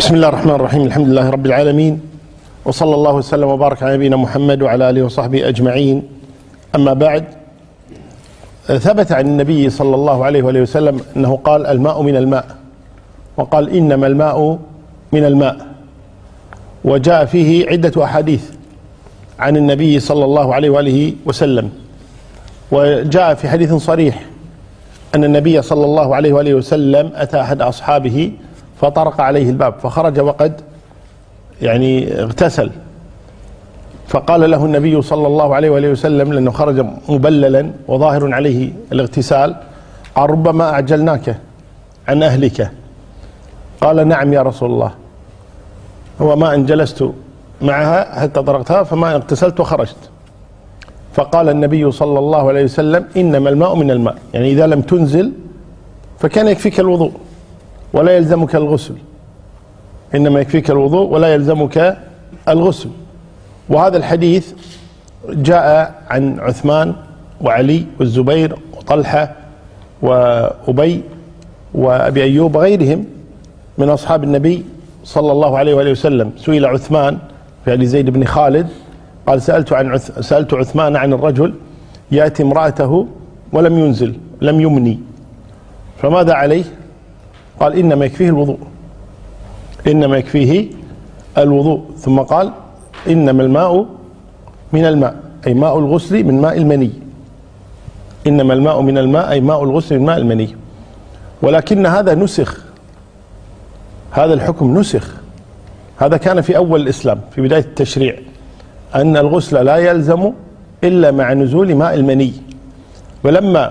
بسم الله الرحمن الرحيم. الحمد لله رب العالمين، وصلى الله وسلم وبارك على نبينا محمد وعلى آله وصحبه أجمعين. أما بعد، ثبت عن النبي صلى الله عليه وآله وسلم أنه قال: الماء من الماء، وقال: إنما الماء من الماء. وجاء فيه عدة أحاديث عن النبي صلى الله عليه وآله وسلم. وجاء في حديث صريح أن النبي صلى الله عليه وآله وسلم أتى أحد أصحابه فطرق عليه الباب، فخرج وقد اغتسل، فقال له النبي صلى الله عليه وآله وسلم، لأنه خرج مبللا وظاهر عليه الاغتسال: قال: ربما أعجلناك عن أهلك. قال: نعم يا رسول الله، هو ما أن جلست معها حتى طرقتها فما اغتسلت وخرجت. فقال النبي صلى الله عليه وسلم: إنما الماء من الماء، يعني إذا لم تنزل فكان يكفيك الوضوء ولا يلزمك الغسل، إنما يكفيك الوضوء ولا يلزمك الغسل. وهذا الحديث جاء عن عثمان وعلي والزبير وطلحة وأبي وأبي أيوب وغيرهم من أصحاب النبي صلى الله عليه وآله وسلم. سئل عثمان يعني زيد بن خالد قال: سألت عثمان عن الرجل يأتي امرأته ولم ينزل، لم يمني، فماذا عليه؟ قال: إنما يكفيه الوضوء، إنما يكفيه الوضوء. ثم قال: إنما الماء من الماء، أي ماء الغسل من ماء المني. إنما الماء من الماء، أي ماء الغسل من ماء المني. ولكن هذا نسخ، هذا الحكم نسخ. هذا كان في أول الإسلام، في بداية التشريع، أن الغسل لا يلزم إلا مع نزول ماء المني. ولما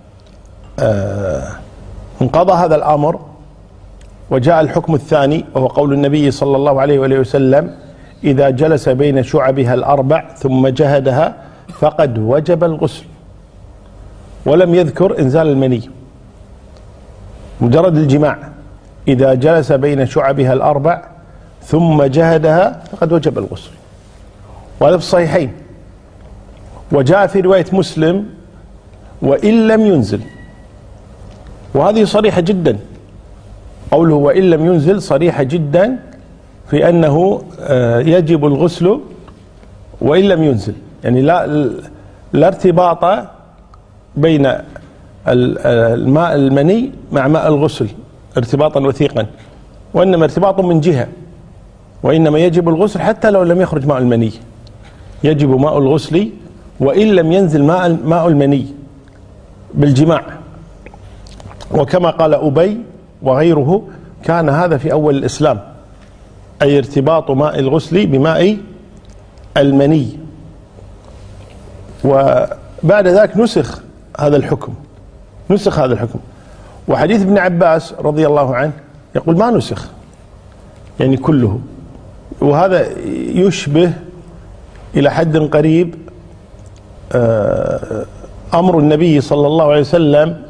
انقضى هذا الأمر وجاء الحكم الثاني، وهو قول النبي صلى الله عليه وآله وسلم: إذا جلس بين شعبها الأربع ثم جهدها فقد وجب الغسل. ولم يذكر إنزال المني، مجرد الجماع. إذا جلس بين شعبها الأربع ثم جهدها فقد وجب الغسل. وهذا في الصحيحين. وجاء في رواية مسلم: وإن لم ينزل. وهذه صريحة جدا، قوله وإن لم ينزل صريحة جدا في أنه يجب الغسل وإن لم ينزل، يعني لا ارتباط بين الماء المني مع ماء الغسل ارتباطا وثيقا، وإنما ارتباط من جهة، وإنما يجب الغسل حتى لو لم يخرج ماء المني، يجب ماء الغسل وإن لم ينزل ماء المني بالجماع. وكما قال أبي وغيره، كان هذا في أول الإسلام، أي ارتباط ماء الغسل بماء المني. وبعد ذلك نسخ هذا الحكم، نسخ هذا الحكم. وحديث ابن عباس رضي الله عنه يقول: ما نسخ، يعني كله. وهذا يشبه إلى حد قريب أمر النبي صلى الله عليه وسلم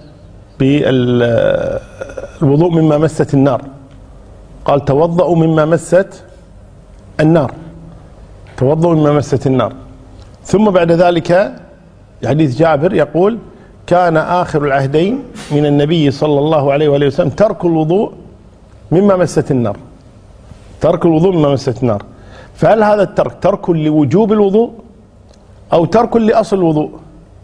بالوضوء مما مست النار. قال: توضأوا مما مست النار، توضأوا مما مست النار. ثم بعد ذلك حديث جابر يقول: كان آخر العهدين من النبي صلى الله عليه وآله وسلم ترك الوضوء مما مست النار، ترك الوضوء مما مست النار. فهل هذا الترك ترك لوجوب الوضوء أو ترك لأصل الوضوء؟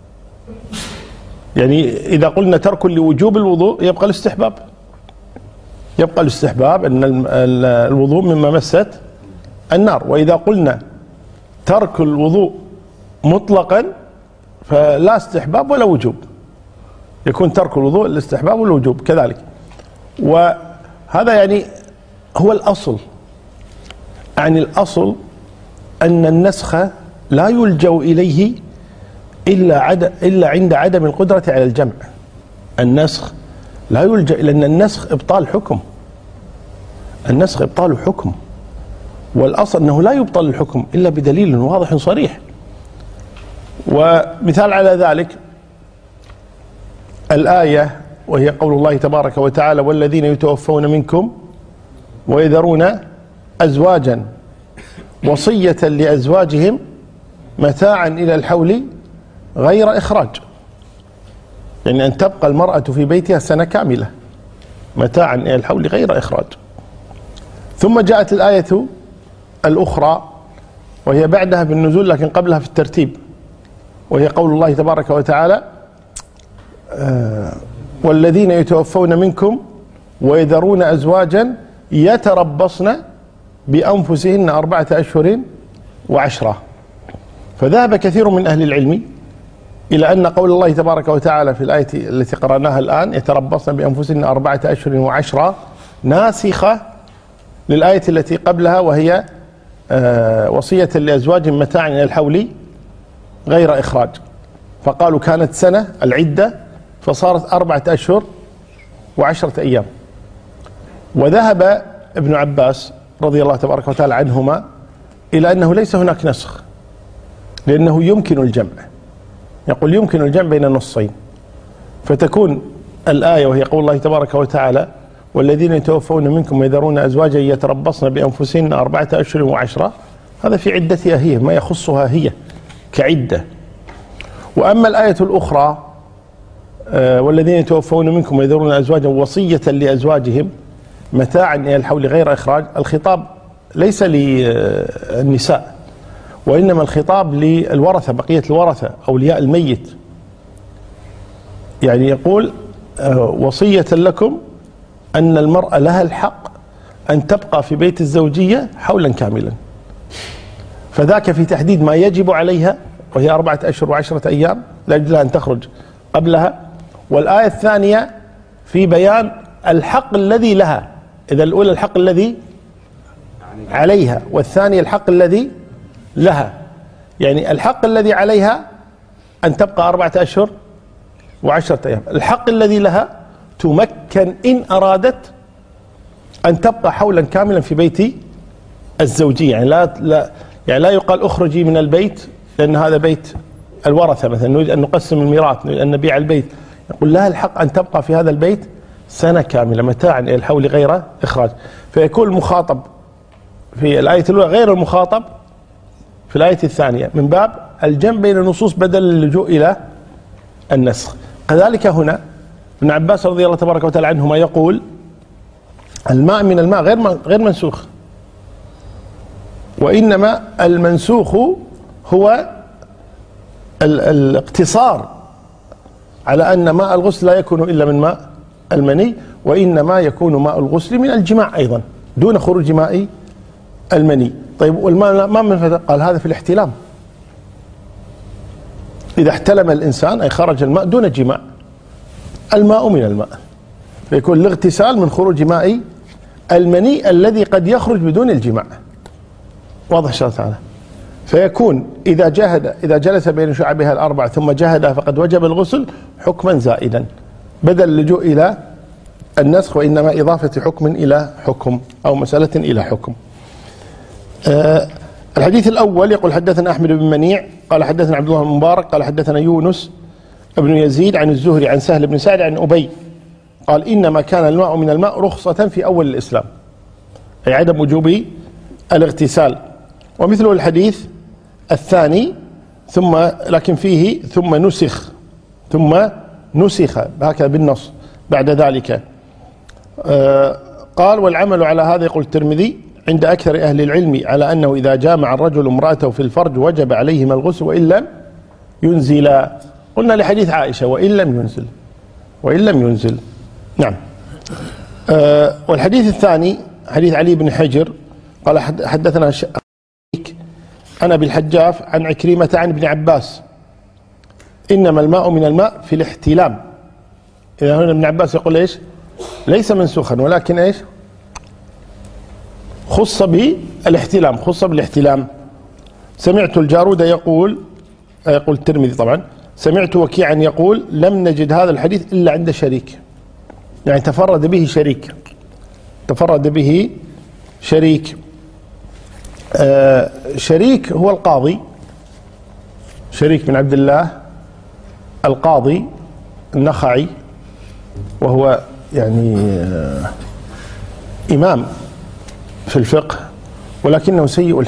يعني إذا قلنا ترك لوجوب الوضوء يبقى الاستحباب، يبقى الاستحباب أن الوضوء مما مست النار. وإذا قلنا ترك الوضوء مطلقا فلا استحباب ولا وجوب، يكون ترك الوضوء الاستحباب والوجوب كذلك. وهذا يعني هو الأصل. يعني الأصل أن النسخ لا يلجأ إليه إلا عند عدم القدرة على الجمع. النسخ لا يلجأ، لأن النسخ إبطال حكم، النسخ إبطال حكم، والأصل أنه لا يبطل الحكم إلا بدليل واضح صريح. ومثال على ذلك الآية، وهي قول الله تبارك وتعالى: والذين يتوفون منكم ويذرون أزواجا وصية لأزواجهم متاعا إلى الحول غير إخراج، يعني أن تبقى المرأة في بيتها سنة كاملة متاعا إلى الحول غير إخراج. ثم جاءت الآية الأخرى وهي بعدها بالنزول لكن قبلها في الترتيب، وهي قول الله تبارك وتعالى: والذين يتوفون منكم ويذرون أزواجا يتربصن بأنفسهن 4 أشهر و10. فذهب كثير من أهل العلم إلى أن قول الله تبارك وتعالى في الآية التي قرأناها الآن يتربصن بأنفسهن 4 أشهر و10 ناسخة للآية التي قبلها، وهي وصية لأزواج متاع إلى الحول غير إخراج. فقالوا كانت سنة العدة فصارت 4 أشهر و10 أيام. وذهب ابن عباس رضي الله تبارك وتعالى عنهما إلى أنه ليس هناك نسخ، لأنه يمكن الجمع، يقول يمكن الجمع بين النصين، فتكون الآية وهي قول الله تبارك وتعالى: والذين يتوفون منكم ويذرون أزواجا يتربصن بأنفسهن 4 أشهر و10، هذا في عدتها هي، ما يخصها هي كعدة. وأما الآية الأخرى: والذين يتوفون منكم ويذرون أزواجا وصية لأزواجهم متاعا إلى الحول غير إخراج، الخطاب ليس للنساء، وإنما الخطاب للورثة، بقية الورثة أولياء الميت. يعني يقول: وصية لكم أن المرأة لها الحق أن تبقى في بيت الزوجية حولا كاملا. فذاك في تحديد ما يجب عليها وهي 4 أشهر و10 أيام لأجلها أن تخرج قبلها. والآية الثانية في بيان الحق الذي لها، إذا الأولى الحق الذي عليها والثانية الحق الذي لها. يعني الحق الذي عليها أن تبقى 4 أشهر و10 أيام، الحق الذي لها تمكن إن أرادت أن تبقى حولا كاملا في بيت الزوجية. يعني لا يقال اخرجي من البيت لأن هذا بيت الورثة، مثلا نريد أن نقسم الميراث، نريد أن نبيع البيت، يقول لها الحق أن تبقى في هذا البيت سنة كاملة متاعا إلى الحول غير إخراج. فيكون المخاطب في الآية الأولى غير المخاطب في الآية الثانية، من باب الجمع بين النصوص بدل اللجوء إلى النسخ. كذلك هنا ابن عباس رضي الله تبارك وتعالى عنهما يقول: الماء من الماء غير منسوخ، وإنما المنسوخ هو الاقتصار على أن ماء الغسل لا يكون إلا من ماء المني، وإنما يكون ماء الغسل من الجماع أيضا دون خروج ماء المني. طيب والماء ما من فتح؟ قال هذا في الاحتلام، إذا احتلم الإنسان أي خرج الماء دون جماع، الماء من الماء، فيكون الاغتسال من خروج ماء المني الذي قد يخرج بدون الجماع. واضح إن شاء الله تعالى. فيكون إذا جلس بين شعبها الأربع ثم جهدها فقد وجب الغسل حكما زائدا بدل اللجوء إلى النسخ، وإنما إضافة حكم إلى حكم أو مسألة إلى حكم. الحديث الأول يقول: حدثنا أحمد بن منيع قال حدثنا عبد الله بن مبارك قال حدثنا يونس بن يزيد عن الزهري عن سهل بن سعد عن أبي قال: إنما كان الماء من الماء رخصة في أول الإسلام، أي عدم وجوب الاغتسال. ومثله الحديث الثاني لكن فيه ثم نسخ هكذا بالنص بعد ذلك. قال: والعمل على هذا يقول الترمذي عند أكثر أهل العلم على أنه إذا جامع الرجل امرأته في الفرج وجب عليهما الغسل وإن لم ينزلا. قلنا لحديث عائشة وإن لم ينزل. نعم. والحديث الثاني حديث علي بن حجر قال: حدثنا أنا بالحجاف عن عكرمة عن ابن عباس: إنما الماء من الماء في الاحتلام. إذا هنا ابن عباس يقول إيش؟ ليس منسوخا، ولكن إيش؟ خص بالاحتلام. سمعت الجارود يقول الترمذي طبعا: سمعت وكيعا يقول: لم نجد هذا الحديث إلا عند شريك، يعني تفرد به شريك. شريك هو القاضي، شريك بن عبد الله القاضي النخعي، وهو يعني إمام في الفقه، ولكنه سيء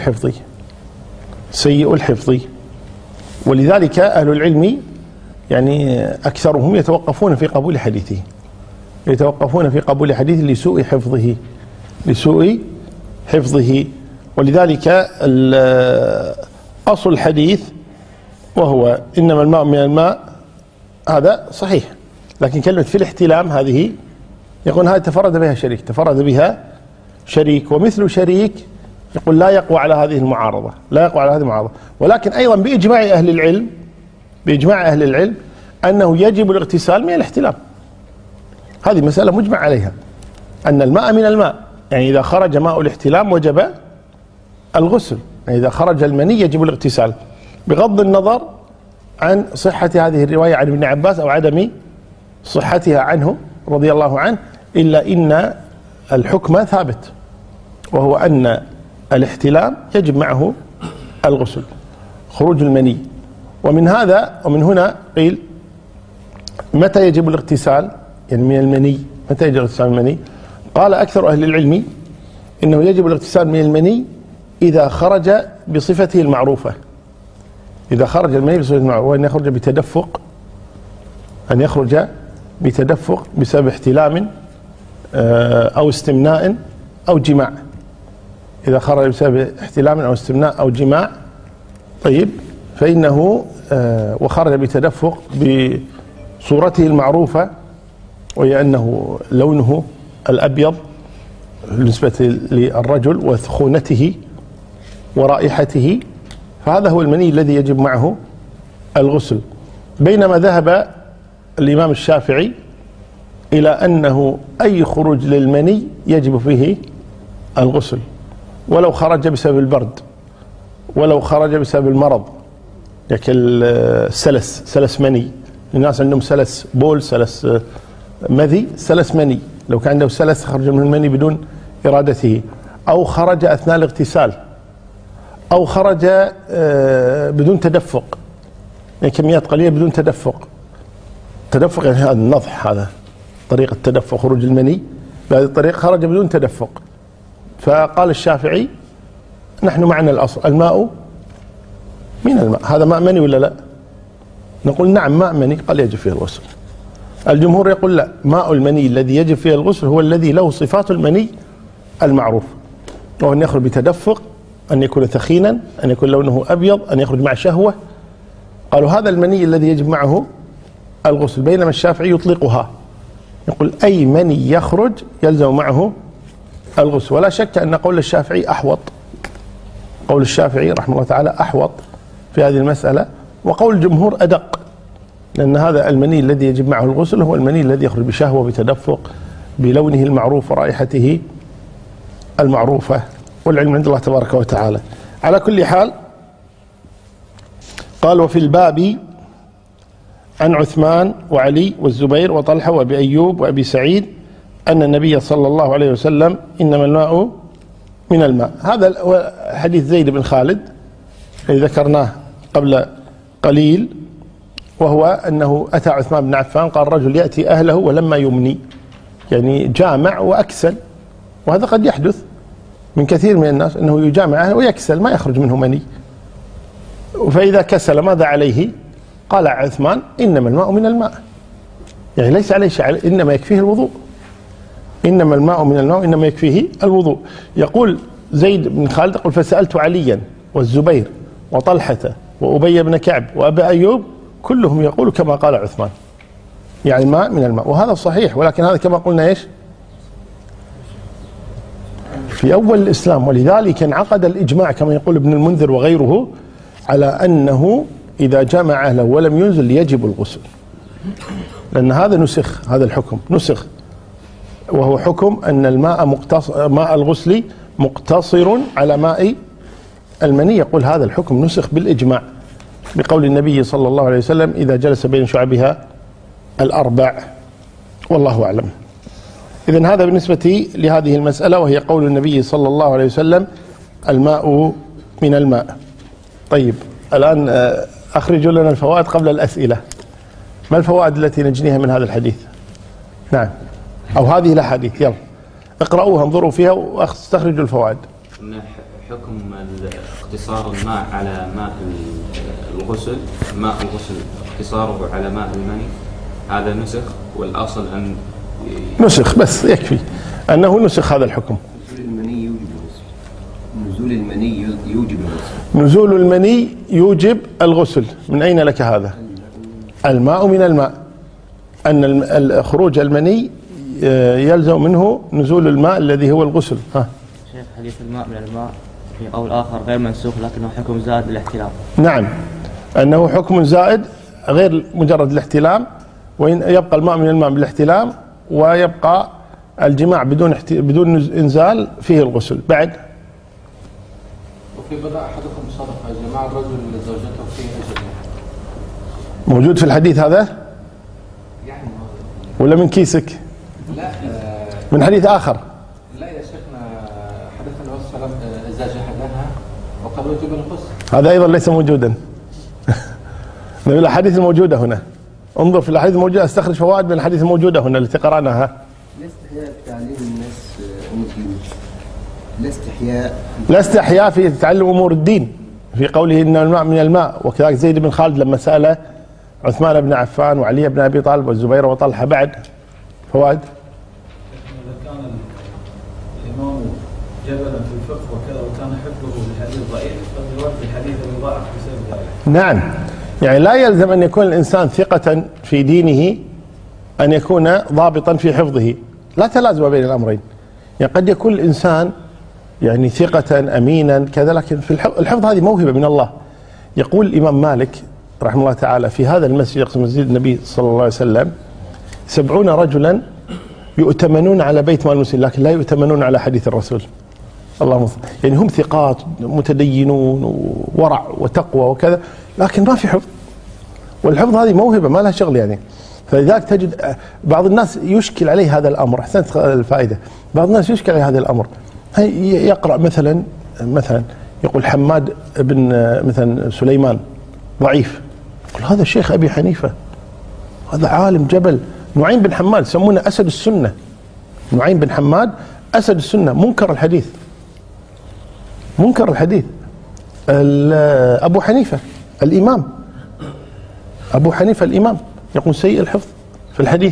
الحفظ، ولذلك أهل العلم يعني أكثرهم يتوقفون في قبول حديثه، لسوء حفظه. ولذلك أصل الحديث وهو إنما الماء من الماء هذا صحيح، لكن كلمة في الاحتلام هذه يقول هذا تفرد بها شريك، تفرد بها شريك، ومثل شريك يقول لا يقوى على هذه المعارضة، لا يقوى على هذه المعارضة. ولكن أيضا بإجماع أهل العلم، بإجماع أهل العلم أنه يجب الاغتسال من الاحتلام. هذه مسألة مجمع عليها، أن الماء من الماء، يعني إذا خرج ماء الاحتلام وجب الغسل، يعني إذا خرج المني يجب الاغتسال، بغض النظر عن صحة هذه الرواية عن ابن عباس أو عدم صحتها عنه رضي الله عنه، إلا إن الحكم ثابت، وهو أن الاحتلام يجب معه الغسل، خروج المني. ومن هنا قيل متى يجب الاغتسال، يعني من المني متى يجب الاغتسال من المني؟ قال أكثر أهل العلم إنه يجب الاغتسال من المني إذا خرج بصفته المعروفة، إذا خرج المني بصفته المعروفة، وأن يخرج بتدفق، أن يخرج بتدفق بسبب احتلام أو استمناء أو جماع. إذا خرج بسبب احتلام أو استمناء أو جماع، طيب، فإنه وخرج بتدفق بصورته المعروفة، وهي أنه لونه الأبيض بالنسبة للرجل وثخونته ورائحته، فهذا هو المني الذي يجب معه الغسل. بينما ذهب الإمام الشافعي إلى أنه أي خروج للمني يجب فيه الغسل، ولو خرج بسبب البرد، ولو خرج بسبب المرض، السلس، سلس مني، الناس عندهم سلس بول، سلس مذي، سلس مني، لو كان عنده سلس خرج من المني بدون إرادته، أو خرج أثناء الاغتسال، أو خرج بدون تدفق، يعني كميات قليلة بدون تدفق. تدفق يعني هذا النضح، هذا طريقة تدفق خروج المني، بهذه الطريقة خرج بدون تدفق. فقال الشافعي نحن معنا الأصل الماء من الماء، هذا ماء مني ولا لا؟ نقول نعم ماء مني، قال يجب فيه الغسل. الجمهور يقول لا، ماء المني الذي يجب فيه الغسل هو الذي له صفات المني المعروف، وهو أن يخرج بتدفق، أن يكون ثخينا، أن يكون لونه أبيض، أن يخرج مع شهوة. قالوا هذا المني الذي يجب معه الغسل. بينما الشافعي يطلقها، يقول أي مني يخرج يلزم معه الغسل. ولا شك أن قول الشافعي أحوط، قول الشافعي رحمه الله تعالى أحوط في هذه المسألة، وقول الجمهور أدق، لأن هذا المني الذي يجب معه الغسل هو المني الذي يخرج بشهوة، بتدفق، بلونه المعروف ورائحته المعروفة، والعلم عند الله تبارك وتعالى. على كل حال، قال وفي الباب عن عثمان وعلي والزبير وطلحة وأبي أيوب وأبي سعيد أن النبي صلى الله عليه وسلم إنما الماء من الماء. هذا حديث زيد بن خالد الذي ذكرناه قبل قليل، وهو أنه أتى عثمان بن عفان قال رجل يأتي أهله ولما يمني، يعني جامع وأكسل، وهذا قد يحدث من كثير من الناس أنه يجامع أهله ويكسل ما يخرج منه مني، فإذا كسل ماذا عليه؟ قال عثمان إنما الماء من الماء، يعني ليس عليه شيء، إنما يكفيه الوضوء، إنما الماء من الماء إنما يكفيه الوضوء. يقول زيد بن خالد يقول فسألت عليا والزبير وطلحة وأبي بن كعب وأبا أيوب كلهم يقول كما قال عثمان، يعني الماء من الماء، وهذا صحيح. ولكن هذا كما قلنا إيش؟ في أول الإسلام، ولذلك انعقد الإجماع كما يقول ابن المنذر وغيره على أنه إذا جامع أهله ولم ينزل يجب الغسل، لأن هذا نسخ، هذا الحكم نسخ، وهو حكم أن الماء ماء الغسل مقتصر على ماء المني. يقول هذا الحكم نسخ بالإجماع بقول النبي صلى الله عليه وسلم إذا جلس بين شعبها الأربع، والله أعلم. إذن هذا بالنسبة لهذه المسألة، وهي قول النبي صلى الله عليه وسلم الماء من الماء. طيب، الآن أخرجوا لنا الفوائد قبل الأسئلة. ما الفوائد التي نجنيها من هذا الحديث؟ نعم، أو هذه الأحاديث، يلا اقرأوها انظروا فيها واستخرجوا الفوائد. حكم اقتصار الماء على ماء الغسل، ماء الغسل اقتصاره على ماء المني، هذا نسخ، والأصل أن نسخ، بس يكفي أنه نسخ هذا الحكم. المني يوجب الغسل. نزول المني يوجب الغسل. نزول المني يوجب الغسل. من أين لك هذا؟ الماء من الماء، أن خروج المني يلزم منه نزول الماء الذي هو الغسل. شيخ حديث الماء من الماء في قول آخر غير منسوخ لكنه حكم زائد للاحتلام. نعم، أنه حكم زائد غير مجرد الاحتلام، وإن يبقى الماء من الماء بالاحتلام، ويبقى الجماع بدون إنزال فيه الغسل. بعد وفي بدأ أحدكم صدقة جماع الرجل لزوجته في أجل موجود في الحديث هذا يعني ولا من كيسك؟ لا من حديث آخر. لا يا شيخنا، حديث النبي صلى الله عليه وسلم إذا جحدها وقد وجب الغسل. هذا أيضا ليس موجودا. من الأحاديث الموجودة هنا، انظر في الأحاديث الموجودة، استخرج فوائد من الأحاديث الموجودة هنا التي قرأناها. الاستحياء في تعليم الناس أمور الدين. لا استحياء في تعلم أمور الدين، في قوله إن الماء من الماء. وكذلك زيد بن خالد لما سأل عثمان بن عفان وعلي بن أبي طالب والزبير وطلحة. بعد فوائد. إذا كان الإمام جبلا في الفقه وكذا وكان حفظه للحديث ضعيف قد يرد الحديث المضاعف بسبب ذلك. نعم، يعني لا يلزم أن يكون الإنسان ثقة في دينه أن يكون ضابطا في حفظه، لا تلازم بين الأمرين. يعني قد يكون الإنسان يعني ثقة أمينا كذا، لكن في الحفظ هذه موهبة من الله. يقول الإمام مالك رحمه الله تعالى في هذا المسجد، يقصد مسجد النبي صلى الله عليه وسلم، 70 رجلا يؤتمنون على بيت مال المسلمين لكن لا يؤتمنون على حديث الرسول. اللهم صل. يعني هم ثقات متدينون وورع وتقوى وكذا، لكن ما في حفظ. والحفظ هذه موهبة ما لها شغل يعني. فلذلك تجد بعض الناس يشكل عليه هذا الأمر. أحسنت الفائدة. بعض الناس يشكل عليه هذا الأمر، يقرأ مثلا يقول حماد بن مثلا سليمان ضعيف، يقول هذا الشيخ أبي حنيفة، هذا عالم جبل. نعيم بن حماد يسمونه أسد السنة. نعيم بن حماد أسد السنة، منكر الحديث. منكر الحديث. أبو حنيفة الإمام، أبو حنيفة الإمام يقول سيء الحفظ في الحديث.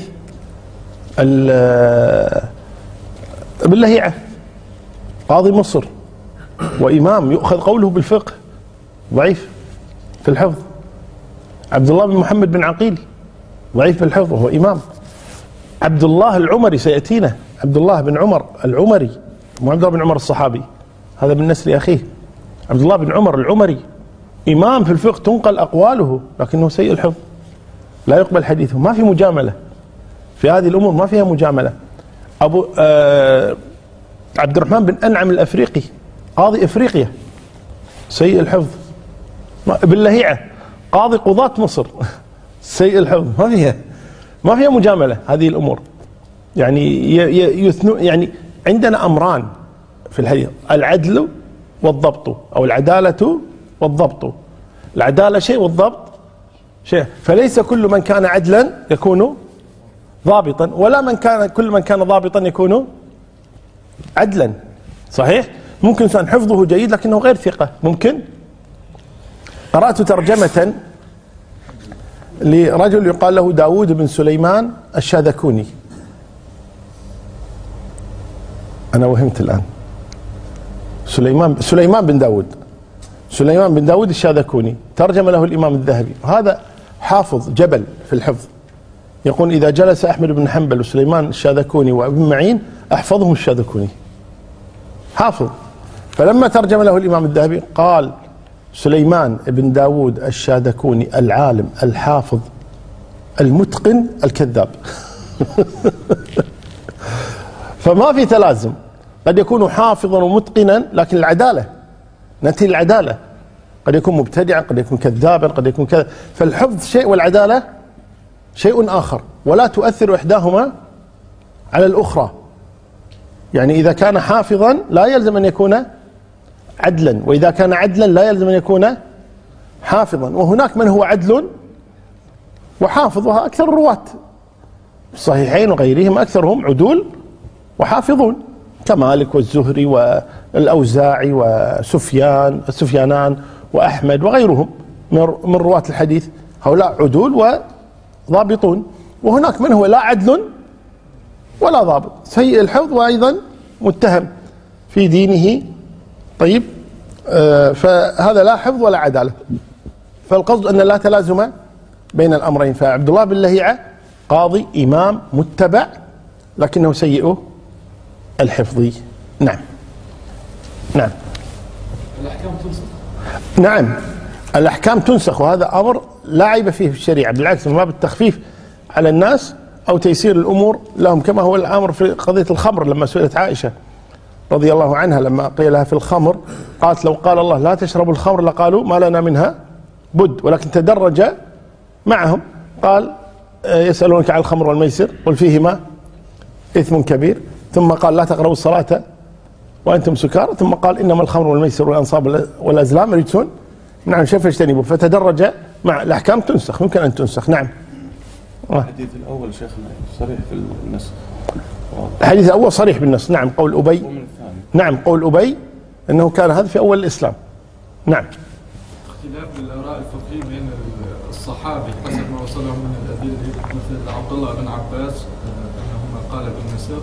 ابن لهيعة قاضي مصر وإمام يؤخذ قوله بالفقه، ضعيف في الحفظ. عبد الله بن محمد بن عقيل ضعيف في الحفظ وهو إمام. عبد الله العمري سيأتينا، عبد الله بن عمر العمري، مو عبد الله بن عمر الصحابي، هذا من نسل أخيه. عبد الله بن عمر العمري إمام في الفقه تنقل أقواله لكنه سيء الحفظ، لا يقبل حديثه. ما في مجاملة في هذه الأمور، ما فيها مجاملة. أبو عبد الرحمن بن أنعم الأفريقي قاضي إفريقيا سيء الحفظ. ابن لهيعة قاضي قضاة مصر سيء الحفظ. ما فيها مجاملة هذه الأمور. يعني يعني عندنا أمران في الحديث: العدل والضبط، أو العدالة والضبط. العدالة شيء والضبط شيء. فليس كل من كان عدلا يكون ضابطا، ولا كل من كان ضابطا يكون عدلا. صحيح؟ ممكن إنسان حفظه جيد لكنه غير ثقة. ممكن. قرأت ترجمة لرجل يقال له داود بن سليمان الشاذكوني. أنا وهمت الآن. سليمان بن داود، سليمان بن داود الشاذكوني، ترجم له الإمام الذهبي. هذا حافظ جبل في الحفظ. يقول إذا جلس أحمد بن حنبل وسليمان الشاذكوني وابن معين أحفظهم الشاذكوني، حافظ. فلما ترجم له الإمام الذهبي قال سليمان بن داود الشاذكوني العالم الحافظ المتقن الكذاب. فما في تلازم، قد يكون حافظا ومتقنا لكن العدالة نأتي العدالة، قد يكون مبتدعا، قد يكون كذابا، قد يكون كذا. فالحفظ شيء والعدالة شيء آخر، ولا تؤثر إحداهما على الأخرى. يعني إذا كان حافظا لا يلزم أن يكون عدلا، وإذا كان عدلا لا يلزم أن يكون حافظا. وهناك من هو عدل وحافظ، وها أكثر الرواة الصحيحين وغيرهم أكثرهم عدول وحافظون، كمالك والزهري والأوزاعي وسفيانان وأحمد وغيرهم من رواة الحديث، هؤلاء عدول وضابطون. وهناك من هو لا عدل ولا ضابط، سيء الحفظ وأيضا متهم في دينه طيب، فهذا لا حفظ ولا عدالة. فالقصد أن لا تلازم بين الأمرين. فعبد الله بن لهيعة قاضي إمام متبع لكنه سيء الحفظ. نعم. نعم. الأحكام تنسخ. نعم، الأحكام تنسخ، وهذا أمر لا عيب فيه في الشريعة، بالعكس من باب التخفيف على الناس أو تيسير الأمور لهم، كما هو الأمر في قضية الخمر. لما سئلت عائشة رضي الله عنها لما قيل لها في الخمر، قالت لو قال الله لا تشربوا الخمر لقالوا ما لنا منها بد، ولكن تدرج معهم. قال يسألونك عن الخمر والميسر قل فيهما إثم كبير، ثم قال لا تقربوا الصلاة وأنتم سكارى، ثم قال إنما الخمر والميسر والأنصاب والأزلام رجس نعم فاجتنبوا. فتدرج مع الأحكام تنسخ، ممكن أن تنسخ. نعم. الحديث الأول شيخنا صريح في النسخ. الحديث الأول صريح بالنسخ. نعم، قول أبي. نعم، قول أبي أنه كان هذا في أول الإسلام. نعم. اختلاف بالآراء الفقهية بين الصحابة حسب ما وصلهم من الأدلة، مثل عبد الله بن عباس أنهما قال بالنسخ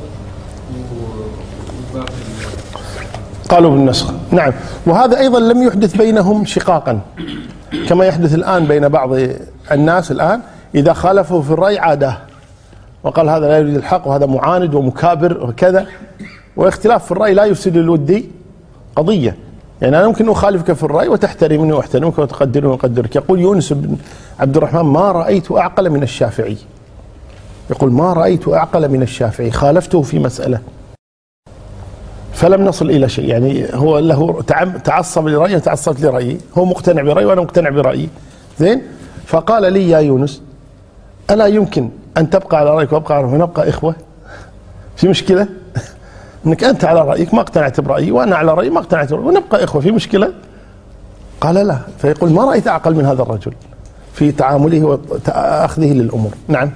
وباقي قالوا بالنسخ. نعم، وهذا أيضا لم يحدث بينهم شقاقا كما يحدث الآن بين بعض الناس. الآن إذا خالفه في الرأي عاداه وقال هذا لا يريد الحق وهذا معاند ومكابر وكذا. واختلاف في الرأي لا يفسد الودي قضية. يعني أنا ممكن أخالفك في الرأي وتحترمني وأحترمك وتقدرني وأقدرك. يقول يونس بن عبد الرحمن ما رأيت أعقل من الشافعي. يقول ما رأيت أعقل من الشافعي، خالفته في مسألة فلم نصل إلى شيء. يعني هو له تعصب لرأيه وتعصبت لرأيي، هو مقتنع برأيي وأنا مقتنع برأيي. زين. فقال لي يا يونس ألا يمكن أن تبقى على رأيك وأبقى على رأيك ونبقى إخوة؟ في مشكلة؟ أنك أنت على رأيك ما اقتنعت برأيي وأنا على رأيي ما اقتنعت برأيي ونبقى إخوة، في مشكلة؟ قال لا. فيقول ما رأيت أعقل من هذا الرجل في تعامله وأخذه للأمور. نعم.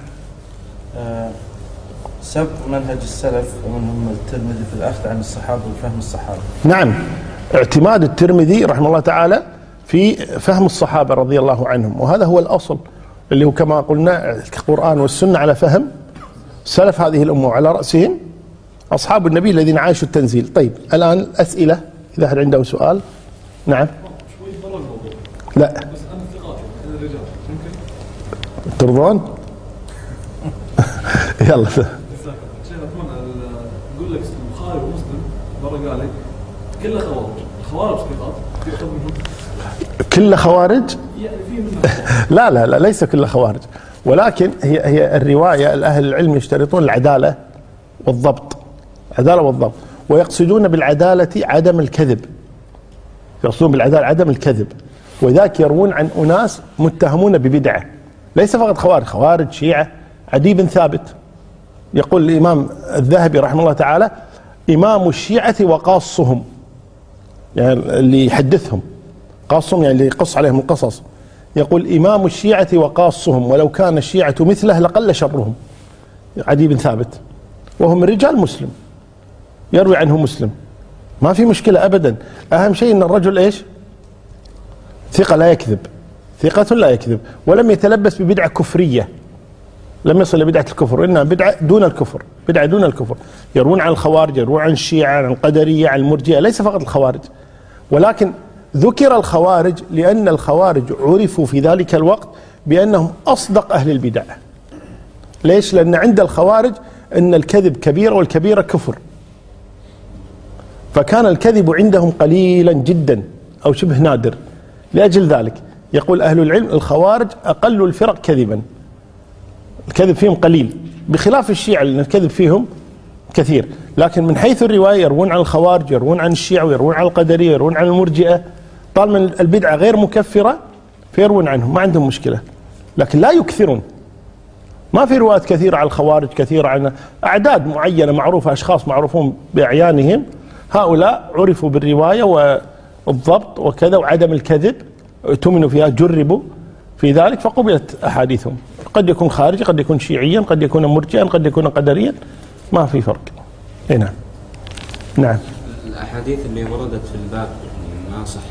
سب منهج السلف ومنهم الترمذي في الأخذ عن الصحابة وفهم الصحابة. نعم، اعتماد الترمذي رحمه الله تعالى في فهم الصحابة رضي الله عنهم، وهذا هو الأصل اللي هو كما قلنا القرآن والسنة على فهم سلف هذه الأمة، وعلى رأسهم أصحاب النبي الذين عاشوا التنزيل. طيب الآن أسئلة إذا أحد عنده سؤال. نعم. لا ترضون؟ يلا. يقول لك البخاري ومسلم مرة قال لك كله خوارج، الخوارج كل خوارج؟ يعني في منهم لا ليس كل خوارج، ولكن هي الرواية الأهل العلم يشترطون العدالة والضبط، عدالة والضبط، ويقصدون بالعدالة عدم الكذب، يقصدون بالعدالة عدم الكذب، وذاك يروون عن أناس متهمون ببدعة، ليس فقط خوارج شيعة. عدي بن ثابت يقول الإمام الذهبي رحمه الله تعالى إمام الشيعة وقاصهم، يعني اللي يحدثهم، قاصهم يعني اللي يقص عليهم القصص. يقول إمام الشيعة وقاصهم ولو كان الشيعة مثله لقل شرهم. عدي بن ثابت وهم رجال مسلم، يروي عنه مسلم، ما في مشكلة أبدا. أهم شيء أن الرجل إيش؟ ثقة لا يكذب، ثقة لا يكذب، ولم يتلبس ببدعة كفرية، لم يصل لبدعة الكفر، إنها بدعة دون الكفر، بدعة دون الكفر. يروون عن الخوارج، يروون عن الشيعة، عن القدرية، عن المرجئة، ليس فقط الخوارج، ولكن ذكر الخوارج لأن الخوارج عرفوا في ذلك الوقت بأنهم أصدق أهل البدع. ليش؟ لأن عند الخوارج أن الكذب كبيرة والكبيرة كفر، فكان الكذب عندهم قليلا جدا أو شبه نادر. لأجل ذلك يقول أهل العلم الخوارج أقل الفرق كذبا، الكذب فيهم قليل، بخلاف الشيعة لأن الكذب فيهم كثير. لكن من حيث الرواية يروون عن الخوارج، يروون عن الشيعة، ويروون عن القدرية، يروون عن المرجئة، طالما البدعة غير مكفرة فيروون عنهم، ما عندهم مشكلة، لكن لا يكثرون. ما في روايات كثيرة عن الخوارج، كثيرة عن أعداد معينة معروفة، أشخاص معروفون بأعيانهم، هؤلاء عرفوا بالرواية والضبط وكذا وعدم الكذب، اؤتمنوا فيها، جربوا في ذلك فقبلت أحاديثهم. قد يكون خارجي، قد يكون شيعيا، قد يكون مرجئا، قد يكون قدريا، ما في فرق. نعم. نعم. الأحاديث اللي وردت في الباب ما صحت.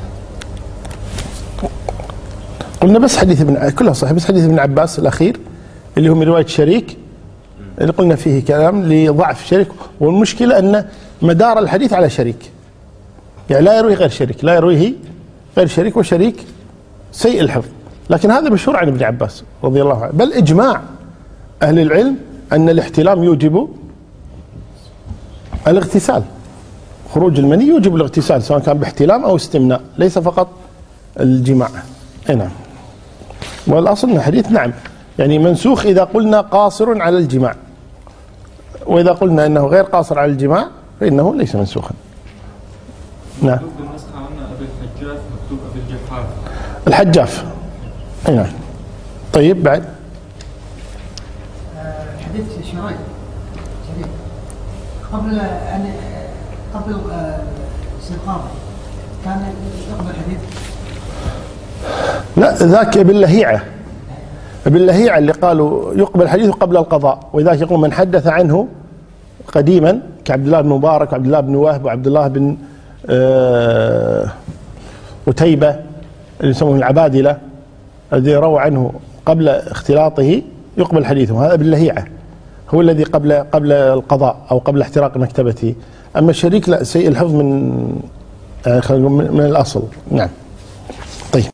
قلنا بس حديث كلها صحيح، بس حديث ابن عباس الأخير اللي هو من رواية شريك اللي قلنا فيه كلام لضعف شريك، والمشكلة أن مدار الحديث على شريك، يعني لا يروي غير شريك، لا يرويه غير شريك، وشريك سيء الحفظ. لكن هذا مشهور عن ابن عباس رضي الله عنه، بل إجماع أهل العلم أن الاحتلام يوجب الاغتسال، خروج المني يوجب الاغتسال سواء كان باحتلام أو استمناء، ليس فقط الجماع. نعم. والأصل من الحديث نعم يعني منسوخ إذا قلنا قاصر على الجماع، وإذا قلنا أنه غير قاصر على الجماع فإنه ليس منسوخا. نعم. الحجاف. نعم. طيب بعد حديث شريك قبل الاستيقاظ كان يقبل الحديث؟ لا، ذاك باللهيعة اللي قالوا يقبل الحديث قبل القضاء، وذاك يقول من حدث عنه قديما كعبد الله بن مبارك وعبد الله بن وهب وعبد الله بن قتيبة اللي يسمون العبادلة الذي روى عنه قبل اختلاطه يقبل حديثه. هذا باللهيعة هو الذي قبل القضاء أو قبل احتراق مكتبته. أما الشريك لا، سيء الحفظ من الأصل. نعم.